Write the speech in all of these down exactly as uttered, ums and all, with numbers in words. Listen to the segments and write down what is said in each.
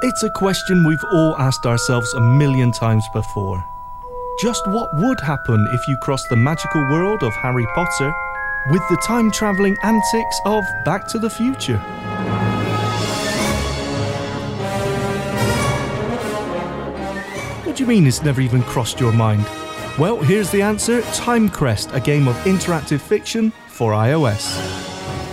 It's a question we've all asked ourselves a million times before. Just what would happen if you crossed the magical world of Harry Potter with the time-travelling antics of Back to the Future? What do you mean it's never even crossed your mind? Well, here's the answer: Time Crest, a game of interactive fiction for iOS.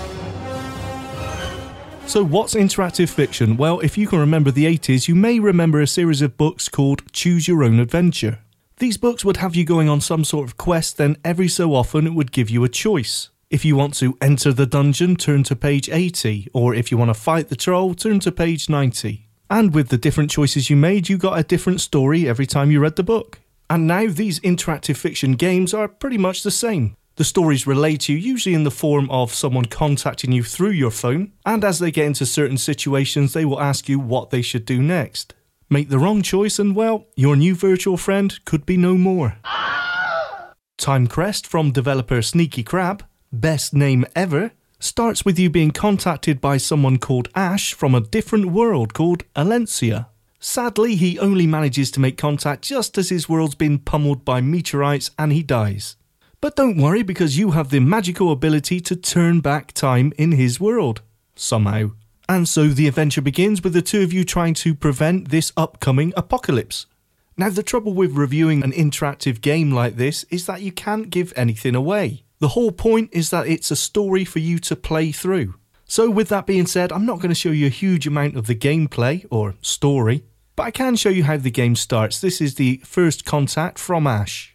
So what's interactive fiction? Well, if you can remember the eighties, you may remember a series of books called Choose Your Own Adventure. These books would have you going on some sort of quest, then every so often it would give you a choice. If you want to enter the dungeon, turn to page eighty, or if you want to fight the troll, turn to page ninety. And with the different choices you made, you got a different story every time you read the book. And now these interactive fiction games are pretty much the same. The stories relay to you usually in the form of someone contacting you through your phone, and as they get into certain situations they will ask you what they should do next. Make the wrong choice and well, your new virtual friend could be no more. Time Crest from developer Sneaky Crab, best name ever, starts with you being contacted by someone called Ash from a different world called Alencia. Sadly, he only manages to make contact just as his world's been pummeled by meteorites and he dies. But don't worry, because you have the magical ability to turn back time in his world. Somehow. And so the adventure begins with the two of you trying to prevent this upcoming apocalypse. Now, the trouble with reviewing an interactive game like this is that you can't give anything away. The whole point is that it's a story for you to play through. So with that being said, I'm not going to show you a huge amount of the gameplay or story, but I can show you how the game starts. This is the first contact from Ash.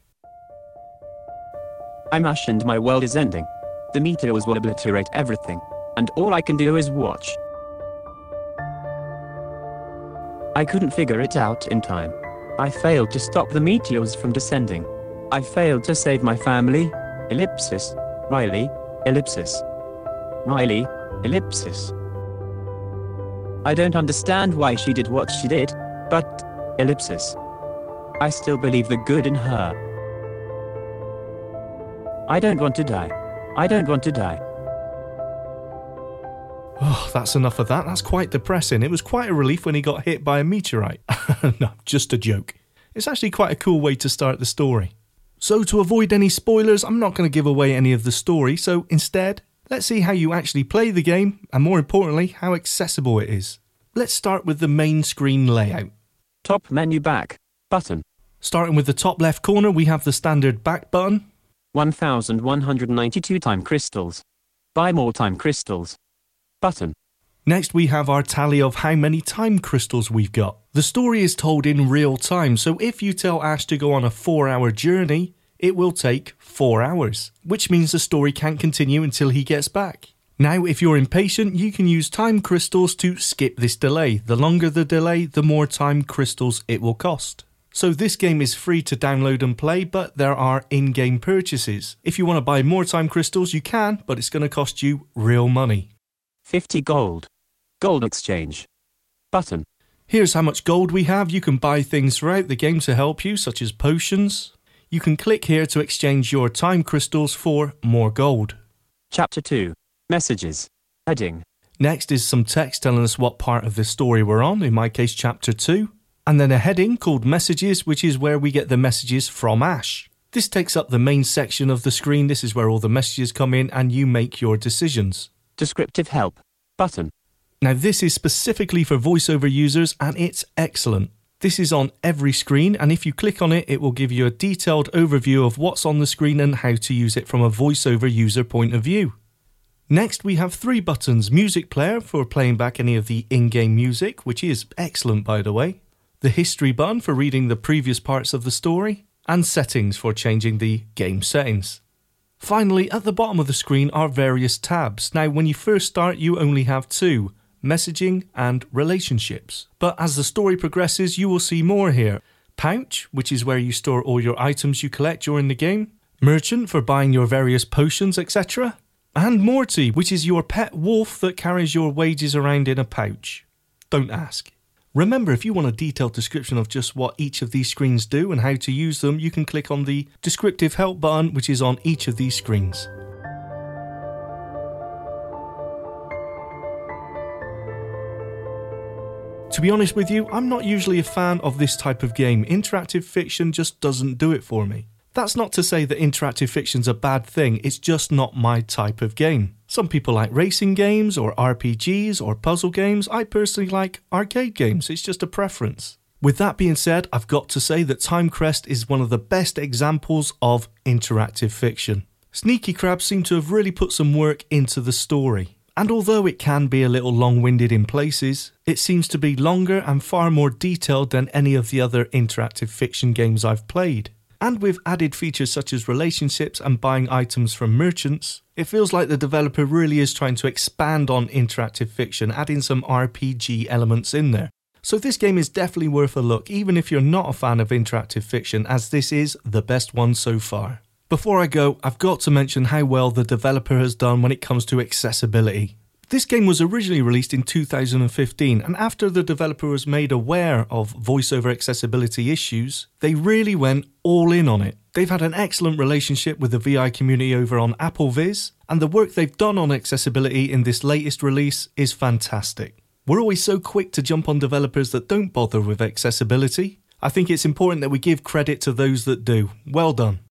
I'm Ash and my world is ending. The meteors will obliterate everything, and all I can do is watch. I couldn't figure it out in time. I failed to stop the meteors from descending. I failed to save my family, ellipsis, Riley, ellipsis. Riley, ellipsis. I don't understand why she did what she did, but, ellipsis. I still believe the good in her. I don't want to die. I don't want to die. Oh, that's enough of that. That's quite depressing. It was quite a relief when he got hit by a meteorite. No, just a joke. It's actually quite a cool way to start the story. So to avoid any spoilers, I'm not going to give away any of the story, so instead, let's see how you actually play the game, and more importantly, how accessible it is. Let's start with the main screen layout. Top menu back button. Starting with the top left corner, we have the standard back button. one thousand one hundred ninety-two time crystals. Buy more time crystals. Button. Next we have our tally of how many time crystals we've got. The story is told in real time, so if you tell Ash to go on a four hour journey, it will take four hours, which means the story can't continue until he gets back. Now if you're impatient, you can use time crystals to skip this delay. The longer the delay, the more time crystals it will cost. So this game is free to download and play, but there are in-game purchases. If you want to buy more time crystals, you can, but it's going to cost you real money. fifty gold. Gold exchange. Button. Here's how much gold we have. You can buy things throughout the game to help you, such as potions. You can click here to exchange your time crystals for more gold. Chapter two. Messages. Heading. Next is some text telling us what part of the story we're on, in my case chapter two. And then a heading called Messages, which is where we get the messages from Ash. This takes up the main section of the screen. This is where all the messages come in and you make your decisions. Descriptive help. Button. Now this is specifically for voiceover users and it's excellent. This is on every screen, and if you click on it, it will give you a detailed overview of what's on the screen and how to use it from a voiceover user point of view. Next we have three buttons: Music Player for playing back any of the in-game music, which is excellent by the way. The History button for reading the previous parts of the story, and Settings for changing the game settings. Finally, at the bottom of the screen are various tabs. Now, when you first start, you only have two: Messaging and Relationships. But as the story progresses, you will see more here. Pouch, which is where you store all your items you collect during the game. Merchant for buying your various potions, et cetera. And Morty, which is your pet wolf that carries your wages around in a pouch. Don't ask. Remember, if you want a detailed description of just what each of these screens do and how to use them, you can click on the Descriptive Help button, which is on each of these screens. To be honest with you, I'm not usually a fan of this type of game. Interactive fiction just doesn't do it for me. That's not to say that interactive fiction's a bad thing, it's just not my type of game. Some people like racing games or R P Gs or puzzle games. I personally like arcade games, it's just a preference. With that being said, I've got to say that Timecrest is one of the best examples of interactive fiction. Sneaky Crab seemed to have really put some work into the story. And although it can be a little long-winded in places, it seems to be longer and far more detailed than any of the other interactive fiction games I've played. And with added features such as relationships and buying items from merchants, it feels like the developer really is trying to expand on interactive fiction, adding some R P G elements in there. So this game is definitely worth a look, even if you're not a fan of interactive fiction, as this is the best one so far. Before I go, I've got to mention how well the developer has done when it comes to accessibility. This game was originally released in two thousand fifteen, and after the developer was made aware of voiceover accessibility issues, they really went all in on it. They've had an excellent relationship with the V I community over on AppleVis, and the work they've done on accessibility in this latest release is fantastic. We're always so quick to jump on developers that don't bother with accessibility. I think it's important that we give credit to those that do. Well done.